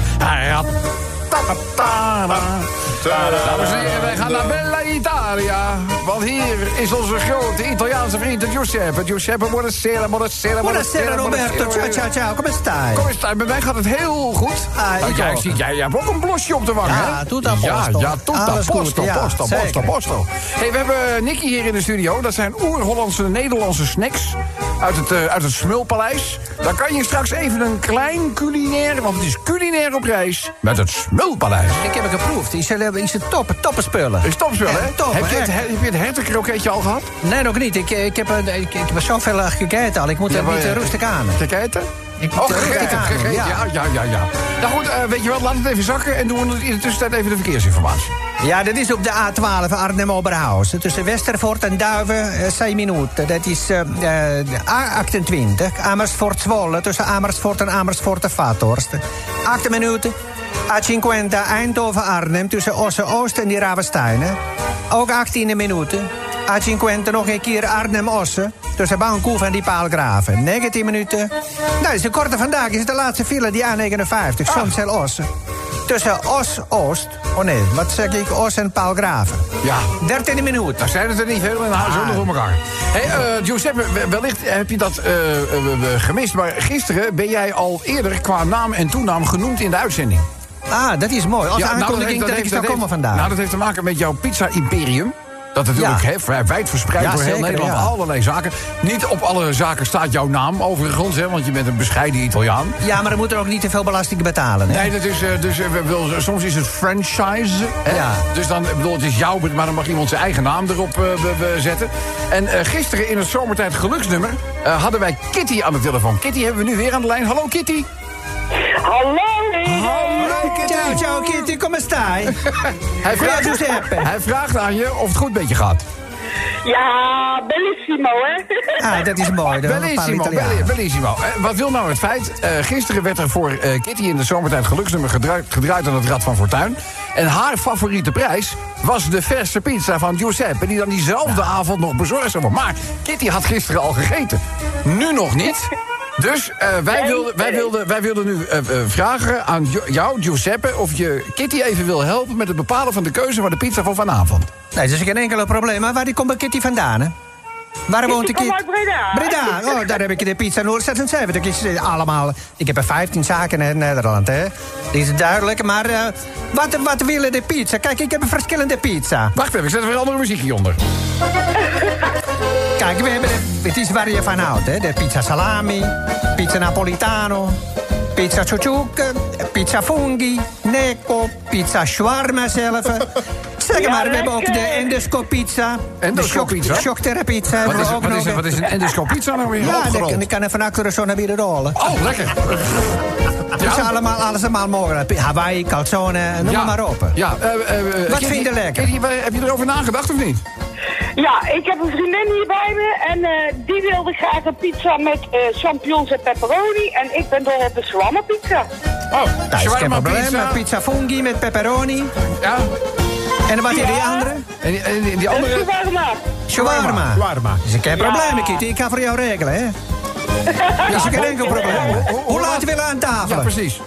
Dames en heren, wij gaan naar Bella Italia. Want hier is onze grote Italiaanse vriend Giuseppe. Giuseppe, buonasera, buonasera, Buonasera Roberto, ciao ciao ciao, come stai? Come stai? Bij mij gaat het heel goed. Ah, oh, jij, zie, jij, jij hebt ook een blosje op de wang, hè? Ja, tutto a posto. Ja, ja, tutto a posto, ja, posto, posto, posto. Hey, we hebben Nicky hier in de studio. Dat zijn oer-Hollandse, Nederlandse snacks uit het, uh, uit het Smulpaleis. Daar kan je straks even een klein culinair, want het is culinair op reis, met het Smulpaleis. Ik heb het geproefd. Is het, is het top, toppe spullen. Is topspul, hè? Top, heb, je het, heb je het hertenkroketje al gehad? Nee, nog niet. Ik, ik, heb, ik, ik heb zoveel gegeten al. Ik moet ja, er niet uh, rustig aan. Gegeten? Ik moet oh, er gegeten, rustig aan. gegeten. Ja, ja, ja, ja. Nou goed, uh, weet je wat, laat het even zakken en doen we in de tussentijd even de verkeersinformatie. Ja, dat is op de A twaalf Arnhem-Oberhausen. Tussen Westervoort en Duiven, uh, zes minuten. Dat is uh, uh, A achtentwintig. Amersfoort-Zwolle, tussen Amersfoort en Amersfoort-Vathorst. acht minuten. A vijfenvijftig Eindhoven-Arnhem, tussen Osse-Oost en die Ravensteinen. Ook achttien minuten. A vijfenvijftig nog een keer Arnhem-Osse, tussen Baankoef en die Paalgraven. negentien minuten. Nou, dat is de korte vandaag. Is de laatste file, die A negenenvijftig, ah. Zonzeel-Osse. Tussen Os-Oost, oh nee, wat zeg ik, Os en Paalgraven. Ja. dertien minuten. Daar zijn het er niet veel en houden ze onder elkaar. Hé, hey, uh, Giuseppe, wellicht heb je dat uh, uh, gemist, maar gisteren ben jij al eerder qua naam en toenaam genoemd in de uitzending. Ah, dat is mooi. Als ja, aankondiging nou, dat, dat, dat ik zou komen vandaag. Nou, dat heeft te maken met jouw pizza-imperium. Dat natuurlijk ja. vrij wijd verspreid ja, door heel zeker, Nederland. Ja. Allerlei zaken. Niet op alle zaken staat jouw naam overigens, hè, want je bent een bescheiden Italiaan. Ja, maar dan moet er ook niet te veel belasting betalen. Hè? Nee, dat is, uh, dus, uh, wil, soms is het franchise. Hè? Ja. Dus dan, bedoel, het is jouw, maar dan mag iemand zijn eigen naam erop uh, be, be zetten. En uh, gisteren in het Zomertijd Geluksnummer uh, hadden wij Kitty aan de telefoon. Kitty hebben we nu weer aan de lijn. Hallo Kitty. Hallo. Hallo Kitty. Ciao, ciao Kitty, come stai? hij, vraagt, hij vraagt aan je of het goed met je gaat. Ja, bellissimo, hè? Ah, dat is mooi. Dat bellissimo, belli, bellissimo. Uh, wat wil nou het feit? Uh, gisteren werd er voor uh, Kitty in de Zomertijd Geluksnummer gedraaid, gedraaid aan het Rad van Fortuin. En haar favoriete prijs was de verse pizza van Giuseppe, die dan diezelfde ja. avond nog bezorgd zou worden. Maar Kitty had gisteren al gegeten. Nu nog niet. Dus uh, wij, wilden, wij, wilden, wij wilden nu uh, uh, vragen aan jou, Giuseppe, of je Kitty even wil helpen met het bepalen van de keuze van de pizza voor vanavond. Nee, dat is geen enkel probleem. Maar waar komt Kitty vandaan, hè? Waar woont ik? Ik kom uit Breda. Breda, oh, daar heb ik de pizza nul zesenzeventig. Ik, is allemaal, ik heb er vijftien zaken in Nederland, hè. Dat is duidelijk, maar uh, wat, wat willen de pizza? Kijk, ik heb een verschillende pizza. Wacht even, ik zet er weer andere muziekje onder. Kijk, we hebben de, het is waar je van houdt, hè. De pizza salami, pizza napolitano, pizza ciucciuc, pizza funghi, necco, pizza shawarma zelf. Zeg maar, ja, we hebben ook de endoscoop-pizza. Endoscoop-pizza? De shock-pizza. Wat, wat, wat, wat is een endoscoop-pizza nou weer? Ja, dan kan er van achteren zo naar binnen rollen. Oh, lekker. Dus ja. allemaal, alles allemaal mogelijk. Hawaii, calzone, noem ja. maar op. Ja, uh, uh, wat vind je lekker? Kitty, heb je erover nagedacht of niet? Ja, ik heb een vriendin hier bij me en uh, die wilde graag een pizza met uh, champignons en pepperoni. En ik ben dol op de shawarma pizza. Oh, dat is geen shawarma probleem. pizza. Pizza fungi met pepperoni. Ja. En wat is die Ja. andere? En die, en die, die andere... Een shawarma. Shawarma. Shawarma. Dat is geen probleem, Ja. Kitty. Ik ga voor jou regelen, hè? Dat is geen enkel probleem. Hoe laat willen we aan tafel? Ja, precies.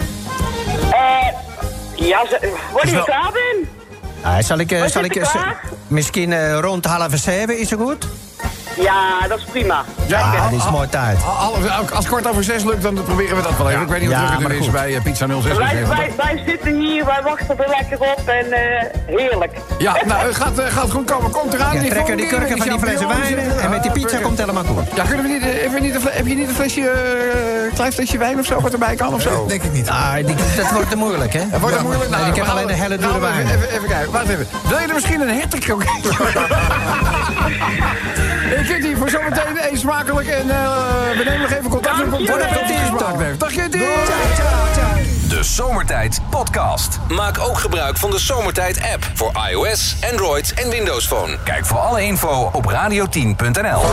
Eh, ja, ze- wanneer je klaar bent? Ah, zal ik, eh, Wat zal zit ik er eh, klaar? misschien eh, rond half zeven, is het goed? Ja, dat is prima. Ja, dat is mooi tijd. Half- Als kwart over zes lukt, dan proberen we dat wel even. Ik weet niet hoe Ja, druk het maar er is goed. bij eh, Pizza nul zes. Wij, wij, wij zitten hier, wij wachten er lekker op en eh, heerlijk. Ja, nou, het gaat, eh, gaat goed komen. Komt eraan. Ja, die trekken die volgende kurken van die flessen champignons. wijn en met die pizza Ja, komt het helemaal goed. Ja, kunnen we niet, eh, even niet een fle- heb je niet een flesje, eh, klein flesje wijn of zo wat erbij kan of zo? Denk ik niet. Ah, die, dat wordt te moeilijk, hè? Dat wordt het moeilijk. Nee, ik heb we alleen halen- een hele nou, dure wijn. Even, even, even kijken, wacht even. Wil je er misschien een hertenkroket? Ik zit hier voor zometeen eens smakelijk en uh, we nemen nog even contact met contact op die gesproken heeft. Dag Kitty! De Zomertijd Podcast. Maak ook gebruik van de Zomertijd app voor iOS, Android en Windows Phone. Kijk voor alle info op radio tien punt n l.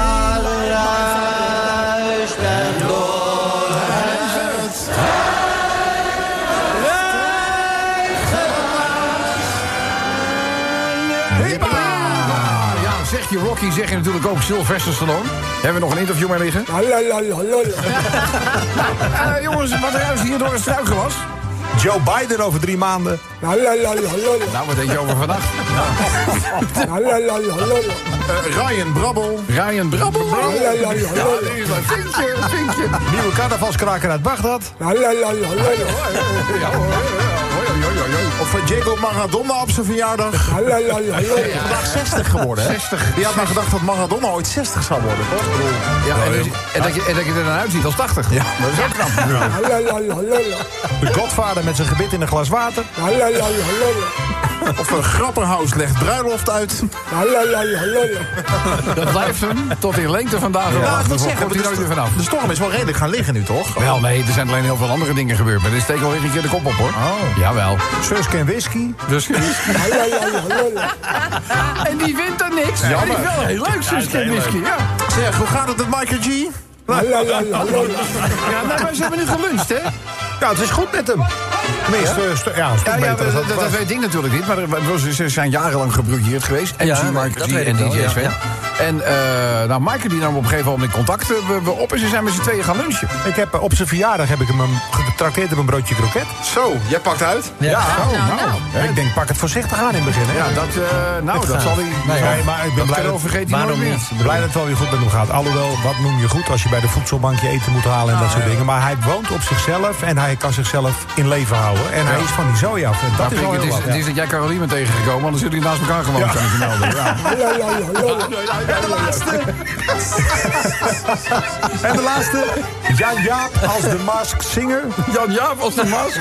Ja, zeg je Rocky, zeg je natuurlijk ook Sylvester Stallone. Hebben we nog een interview mee liggen? Uh, jongens, wat ruist hier door het struikgewas? Joe Biden over drie maanden. Nou, wat denk je over vannacht? Uh, Ryan Brabbel. Ryan Brabbel. Ja, die is een vinkje, een vinkje. Nieuwe carnavalskraker uit Bagdad. Ja, hoor, ja, hoor, Of uh, Diego Maradona op zijn verjaardag. Vandaag zestig geworden, hè? zestig. Wie had nou gedacht dat Maradona ooit zestig zou worden, toch? Ik bedoel, Ja, en, dus- en, dat je, en dat je er dan uitziet als tachtig. Ja. Dat is ook knap. De Godvader met zijn gebit in een glas water. Of een grapperhaus legt bruiloft uit. Dat blijft hem tot in lengte vandaag. Ja, ik moet zeggen, komt hij nooit weer vanaf. de storm is wel redelijk gaan liggen nu, toch? Wel, nee, er zijn alleen heel veel andere dingen gebeurd. Maar dit steekt wel weer een keer de kop op, hoor. Oh. Jawel. Suske en whisky. Dus... en die wint er niks. Ja, die is wel heel leuk, Suske en whisky. Ja. Zeg, hoe gaat het met Michael G? Ja, nou, maar ze hebben nu geluncht, hè? Ja, het is goed met hem. Tenminste, ja, stu- ja, een stuk Ja, ja, beter dan dat, het dat was. weet ik natuurlijk niet, maar er- ze zijn jarenlang gebroeieerd geweest. En Ja, G, Michael dat G weet en ik wel, D J ja, Sven. ja. En eh, nou, Michael die nam op een gegeven moment contact eh, we- we op en ze zijn met z'n tweeën gaan lunchen. Ik heb, eh, op zijn verjaardag heb ik hem een- getrakteerd op een broodje kroket. Zo, jij pakt uit. Ja. Oh, nou. Ik denk, pak het voorzichtig aan in het begin. Hè? Ja, dat, eh, nou, dat zal hij... Nee, nee, maar ik ben blij dat, vergeet hij nooit waarom meer. niet? ik ben blij dat het wel weer goed met hem gaat. Alhoewel, wat noem je goed als je bij de voedselbankje eten moet halen en dat soort dingen. Maar hij woont op zichzelf en hij kan zichzelf in leven houden. En hij is van die zooi af. En dat Maar is Pink, wel het, heel is, wat. het is dat jij Caroline bent tegengekomen, anders jullie naast elkaar gewoond, kan ik je melden. Ja. En de laatste. En de laatste, Jan Jaap als de Mask Singer. Jan Jaap als de mas.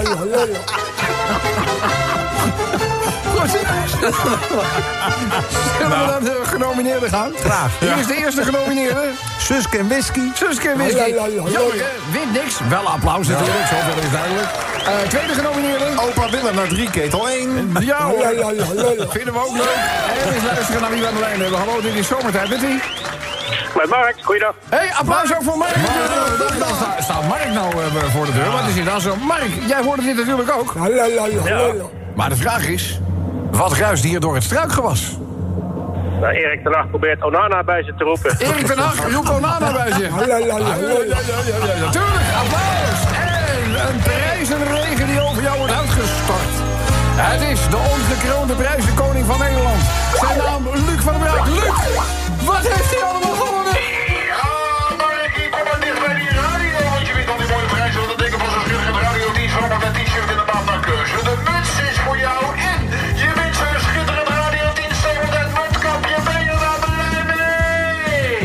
Zullen we naar de genomineerden gaan? Graag. Hier is de eerste genomineerde. Suske en whisky. Suske en whisky. Jammer, hè? Wint niks. Wel applaus natuurlijk, zoveel is duidelijk. Uh, tweede genomineerde. Opa Willem naar drie, ketel één. Ja hoor. Vinden we ook leuk. En eens luisteren naar wie we aan de lijn hebben. Hallo, dit is Zomertijd. Met wie? Met Mark, goeiedag. Hé, hey, applaus ook voor Mark. Dan staat, staat Mark nou uh, voor de deur. Wat is inderdaad zo? Mark, jij hoorde dit natuurlijk ook. Ja. Maar de vraag is, wat ruist hier door het struikgewas? Nou, Erik ten Hag probeert Onana bij ze te roepen. Erik ten Hag roept Onana bij zich. Natuurlijk, applaus. En een prijzenregen die over jou wordt uitgestort. Het is de ongekroonde prijzenkoning van Nederland. Zijn naam Luc van der Braak. Luc, wat heeft hij allemaal gewonnen? Ja, maar ik kom maar dicht bij die radio. Want je wint al die mooie prijzen. Want dat dikke van zo'n schitterend Radio tien zomer met t-shirt in de maand naar keuze. De muts is voor jou en je wint zo'n schitterend Radio tien zomer met mutkapje. Ben je daar blij mee?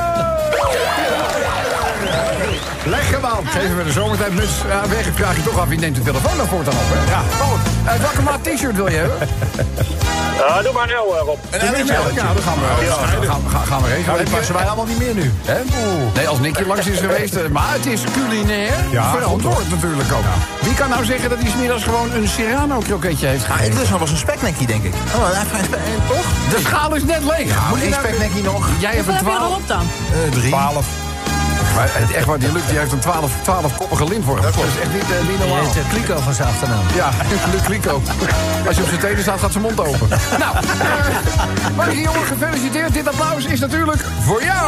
Lekker man. Geven we de zomertijdmuts uh, weg. Ik vraag je toch af, wie neemt de telefoon dan voortaan op, hè? Ja. Oh, uh, welke maat t-shirt wil je hebben? Uh, doe maar een L, Rob. Een L X L? Ja, dat gaan we, ja, gaan, gaan, gaan, gaan we regelen. Die passen wij allemaal niet meer nu. Hè? Nee, als Nicky langs is geweest. uh, Maar het is culinair Ja, verantwoord natuurlijk ook. Wie kan nou zeggen dat hij 's middags gewoon een Serrano-kroketje heeft Ah, gegeten? ik lust nog wel eens een speknekkie, denk ik. Oh, even een spek- toch? De schaal is net leeg. Moet je één nou- speknekkie nog? Jij hebt Hoeveel een heb je twaalf. erop dan? Eh, drie. twaalf. Maar het, echt waar, die Luc die heeft een twaalf-koppige lint voor hem. Dat is echt niet, uh, niet normaal. Die heet uh, Kliko van zijn achternaam. Ja, Luc Kliko. Als je op zijn tenen staat, gaat zijn mond open. Nou, uh, Margie jongen, gefeliciteerd. Dit applaus is natuurlijk voor jou.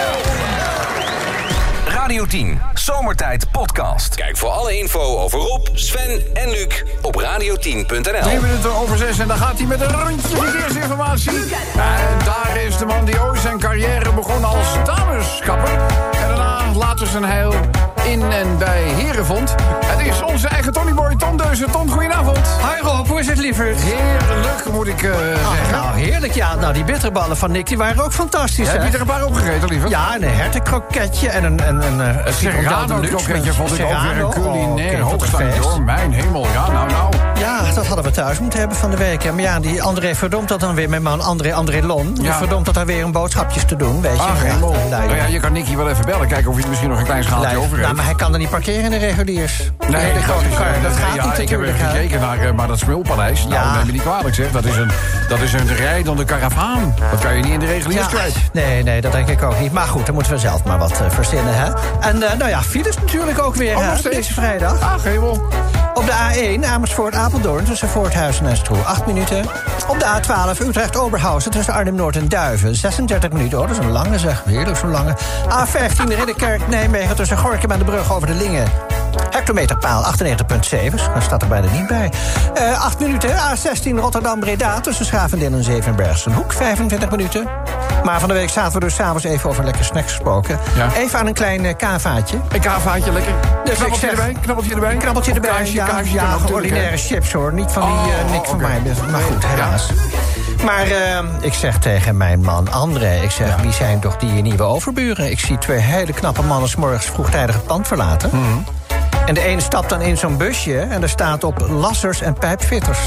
Radio tien, Zomertijd Podcast. Kijk voor alle info over Rob, Sven en Luc op radio tien punt n l. Drie minuten over zes en dan gaat hij met een rondje verkeersinformatie. En daar is de man die ooit zijn carrière begon als dameskapper. En daarna later zijn heil in en bij Heren vond. Het is onze eigen Tonyboy, Tom Deuze. Tom, goedenavond. Hoi Rob, hoe is het lieverd? Heerlijk, moet ik uh, oh, zeggen. Nou, heerlijk, ja. Nou, die bitterballen van Nick, die waren ook fantastisch, ja, hè? heb je er een paar opgegeten, lieverd? Ja, en een hertenkroketje en een... een, een het Serrano-kroketje vond ik ook weer een culinair oh, hoogstand, hoor. Mijn hemel, ja, nou, nou. Ja, dat hadden we thuis moeten hebben van de week. Hè. Maar ja, die André verdomt dat dan weer met mijn André André Lon. Die ja. verdomt dat daar weer een boodschapjes te doen, weet je. Ach, hemel. Nou ja, je kan Nicky wel even bellen, kijken of hij misschien nog een klein schaaltje Leid. over heeft. Nou, maar hij kan er niet parkeren in de reguliers. Nee, nee, de grote kar, dat gaat ja, niet. Ik heb even gekeken naar uh, maar dat Smulpaleis. Nou, ja. neem me niet kwalijk, zeg. Dat is een, dat is een rijdende karavaan. Dat kan je niet in de reguliers ja. kwijt. Nee, nee, dat denk ik ook niet. Maar goed, dan moeten we zelf maar wat uh, verzinnen, hè. En uh, nou ja, files natuurlijk ook weer, oh, hè, deze vrijdag. Ah, hemel. Op de A één Amersfoort-Apeldoorn tussen Voorthuizen en Stroe, acht minuten. Op de A twaalf Utrecht-Oberhausen tussen Arnhem-Noord en Duiven, zesendertig minuten. Oh, dat is een lange zeg, heerlijk zo'n lange. A vijftien Ridderkerk-Nijmegen tussen Gorkum en de brug over de Lingen. Hectometerpaal achtennegentig komma zeven, daar staat er bijna niet bij. Uh, acht minuten, A zestien Rotterdam-Breda tussen Schavendeel en Zevenbergsenhoek, vijfentwintig minuten. Maar van de week zaten we dus s'avonds even over lekker snacks gesproken. Ja. Even aan een klein uh, kavaatje. Een kavaatje, lekker. Dus knabbeltje zeg, erbij, knabbeltje erbij. Knabbeltje erbij, kaasje, ja, kaasje, ja kaasje ordinaire chips hoor. Niet van die uh, oh, Nick van okay. mij. Maar goed, helaas. Ja. Maar uh, ik zeg tegen mijn man André, ik zeg, ja. wie zijn toch die nieuwe overburen? Ik zie twee hele knappe mannen 's morgens vroegtijdig het pand verlaten. Mm-hmm. En de ene stapt dan in zo'n busje en er staat op lassers en pijpfitters.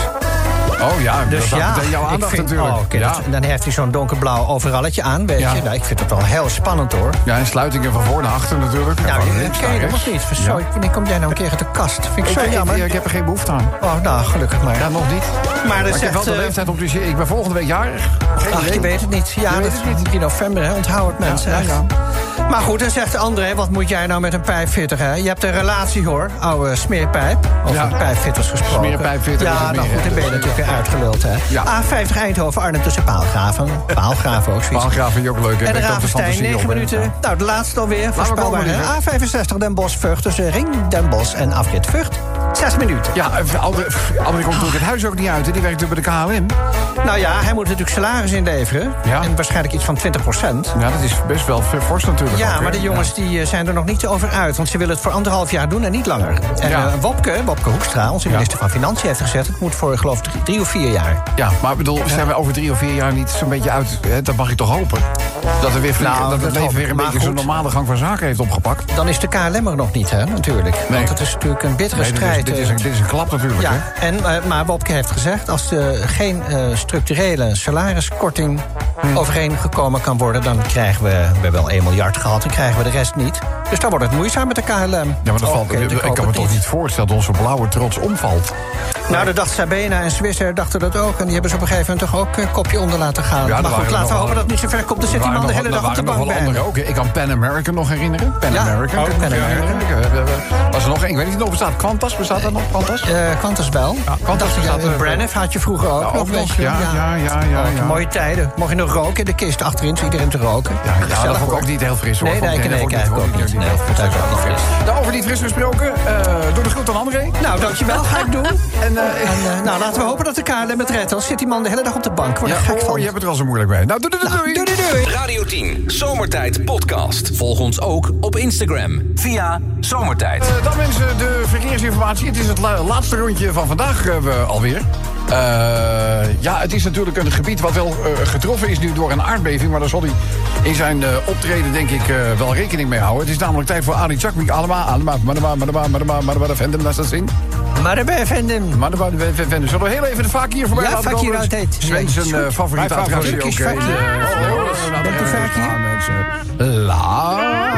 Oh ja, dus dat ja, meteen jouw aandacht vind, natuurlijk. Oh, okay, ja. dat, dan heeft hij zo'n donkerblauw overalletje aan, weet ja. je. Nou, ik vind het wel heel spannend, hoor. Ja, en sluitingen van voor naar achter natuurlijk. Nou, ken je dat nog niet? Zo, ja. Wanneer kom jij nou een keer uit de kast? Vind ik, ik zo jammer. Ik, ik heb er geen behoefte aan. Oh, nou, gelukkig maar. Ja, nog niet. Maar, maar ik heb wel de leeftijd om te zien. Ik ben volgende week jarig. Geen Ach, idee. je weet het niet. Ja, je dat weet het niet. in november, hè. Onthoud het, mensen. Ja, ja, ja. Maar goed, dan zegt André, wat moet jij nou met een pijpfitter, hè? Je hebt een relatie, hoor. Oude smeerpijp. Over ja. pijpfitters gesproken. Smeerpijpfitter. Ja, nou goed, dan ben je natuurlijk weer uitgeluld, hè. Ja. A vijftig Eindhoven, Arnhem tussen Paalgraven. Paalgraven ook zoiets. Paalgraven vind je ook leuk, hè? En de Ravenstein, negen minuten. He? Nou, de laatste alweer, voorspelbaar. A vijfenzestig Den Bosch-Vught tussen Ring, Den Bosch en afrit Vught. Zes minuten. Ja, André, André komt natuurlijk het huis ook niet uit, hè? Die werkt bij de K L M. Nou ja, hij moet natuurlijk salaris inleveren. Ja. En waarschijnlijk iets van twintig procent. Ja, dat is best wel fors natuurlijk. Ja, ook, maar de jongens ja. die zijn er nog niet over uit. Want ze willen het voor anderhalf jaar doen en niet langer. En ja. uh, Wopke, Wopke Hoekstra, onze minister ja. van Financiën, heeft gezegd... het moet voor, geloof ik, drie, drie of vier jaar. Ja, maar ik bedoel, zijn we over drie of vier jaar niet zo'n beetje uit... Hè, dat mag ik toch hopen? Dat, er weer flink, nou, dat het leven weer een beetje zo'n normale gang van zaken heeft opgepakt. Dan is de K L M er nog niet, hè, natuurlijk. Nee. Want het is natuurlijk een bittere nee, strijd. Dit is, dit, is een, dit is een klap natuurlijk, ja. hè? En, uh, maar Wopke heeft gezegd... als er geen uh, structurele salariskorting hmm. overeengekomen kan worden... dan krijgen we, we hebben wel één miljard gehad... dan krijgen we de rest niet. Dus dan wordt het moeizaam met de K L M. Ja, maar dat valt, okay, ik, ik kan me toch niet, niet voorstellen dat onze blauwe trots omvalt. Nou, dat dacht Sabena en Swissair dachten dat ook. En die hebben ze op een gegeven moment toch ook een kopje onder laten gaan. Ja, maar goed, laten we hopen dat het niet zo ver komt. Dan zit die man de hele dag op de bank bij. Ook. Ik kan Pan American nog herinneren. Pan ja, American. Oh, Pan American. Was er nog één? Ik weet niet of er bestaat. Qantas, bestaat dat nog? Qantas? Uh, Qantas wel. Ja, Qantas bestaat. Uh, Braniff had je vroeger ook. Ja, nog, ook nog. je, Ja, ja, ja. ja, ja, ja. Mooie tijden. Mocht je nog roken in de kist achterin, zo iedereen te roken. Ja, ja dat vond ik ook niet heel fris, hoor. Nee, nee, nee, ik eigenlijk ook niet. Nee, dat is ook niet fris. Daarover niet fris gesproken. Doe de groet aan André. Nou, dankjewel. Ga ik doen. En nou, laten we hopen dat de K L M het redt. Dan zit die man de hele dag op de bank. Word ja, gek oh, van. je hebt het er al zo moeilijk bij. Nou, doei, doei, doei. Nou, doei, doei, doei. Radio tien, Zomertijd podcast. Volg ons ook op Instagram via Zomertijd. Uh, dan mensen, de verkeersinformatie. Het is het la- laatste rondje van vandaag uh, we alweer. Uh, ja, het is natuurlijk een gebied wat wel uh, getroffen is nu door een aardbeving. Maar daar zal hij in zijn uh, optreden denk ik uh, wel rekening mee houden. Het is namelijk tijd voor Ali Chakmi. Allemaal, allemaal, madama, madama, madama, madama, vendem, dat is dat zin? Madama, vendem. Madama, vendem. Zullen we heel even de fakir voorbij ja, laten komen? Ja, fakir altijd. Sven zijn uh, favoriete attractie ook. Fakir. Bent u fakir? La.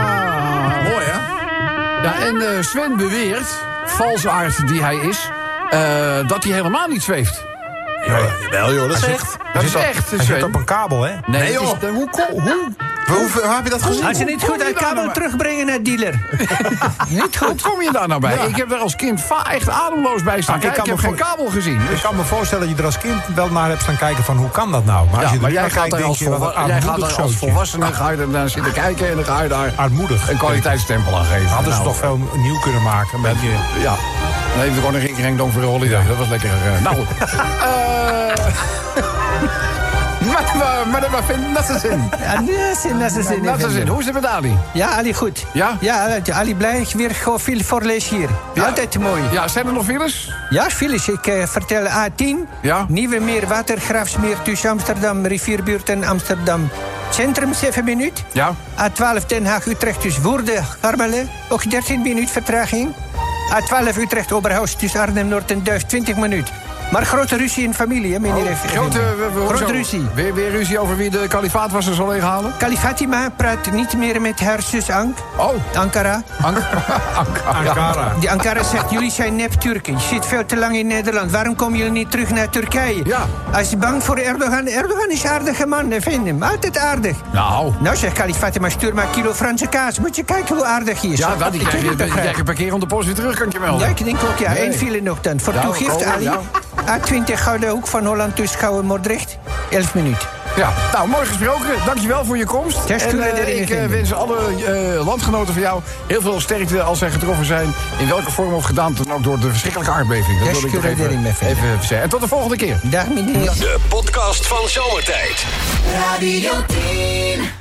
Mooi, hè? Ja, en uh, Sven beweert, valsaard die hij is... Uh, dat hij helemaal niet zweeft. Ja, wel joh, dat is echt. Dat is echt. Hij zit op een kabel, hè? Nee, nee joh. Is, hoe, hoe, Hoe, waar heb je dat gezien? Als je niet goed uit kabel terugbrengen naar dealer. Niet goed. Hoe kom je daar nou bij? Ja. Ik heb er als kind va- echt ademloos bij staan. Ah, ik, ik heb geen kabel gezien. Dus. Ik kan me voorstellen dat je er als kind wel naar hebt staan kijken van hoe kan dat nou? Maar, als ja, je maar jij, kijkt, gaat er als, je, volwa- jij gaat er als volwassene ga je er naar zitten kijken en dan ga je daar armoedig een kwaliteitstempel aan geven. Hadden ze nou, toch veel nieuw kunnen maken. Met je... Ja. Nee, we gewoon een ring dong voor de holiday. Dat was lekker. Uh, nou, uh, maar, maar, maar, maar vind natte zin. Ja, natte zin, natte zin. Natte zin. Hoe is het met Ali? Ja, Ali goed. Ja? Ja, Ali blij. Weer gewoon veel voorlees hier. Ja. Altijd mooi. Ja, zijn er nog files? Ja, files. Ik uh, vertel A tien. Ja? Nieuwe Meer, Watergraafsmeer tussen Amsterdam, Rivierbuurt en Amsterdam Centrum, zeven minuten. Ja? A twaalf Den Haag, Utrecht, dus Woerden, Garmelen. Ook dertien minuten vertraging. A twaalf Utrecht, Oberhaus, tussen Arnhem, Noord en Duif, twintig minuten. Maar grote ruzie in familie, hè, meneer. Oh, grote we, we, grote zo, ruzie. Weer, weer ruzie over wie de kalifaat was er zal leeghalen? Kalifatima praat niet meer met haar zus Ank. Oh. Ankara. Ank Ankara. Ankara. Die Ankara zegt, jullie zijn nep-Turken. Je zit veel te lang in Nederland. Waarom komen jullie niet terug naar Turkije? Ja. Hij is bang voor Erdogan. Erdogan is een aardige man, vind hem. Altijd aardig. Nou. Nou, zegt Kalifatima, stuur maar een kilo Franse kaas. Moet je kijken hoe aardig hij is. Ja, dat, die krijg je, die krijg je een paar keer om de post weer terug, kan ik je melden. Ja, ik denk ook, ja. Nee. Eén file nog dan. Voor ja, toegift, oh, Ali. Ja. A twintig Gouden Hoek van Holland tussen Gouwen en Moordrecht. elf minuten. Ja, nou, mooi gesproken. Dankjewel voor je komst. En uh, ik uh, wens alle uh, landgenoten van jou heel veel sterkte als zij getroffen zijn. In welke vorm of gedaan dan ook door de verschrikkelijke aardbeving. Dat wil ik nog even, even zeggen. En tot de volgende keer. Dag meneer. De podcast van Zomertijd. Radio tien.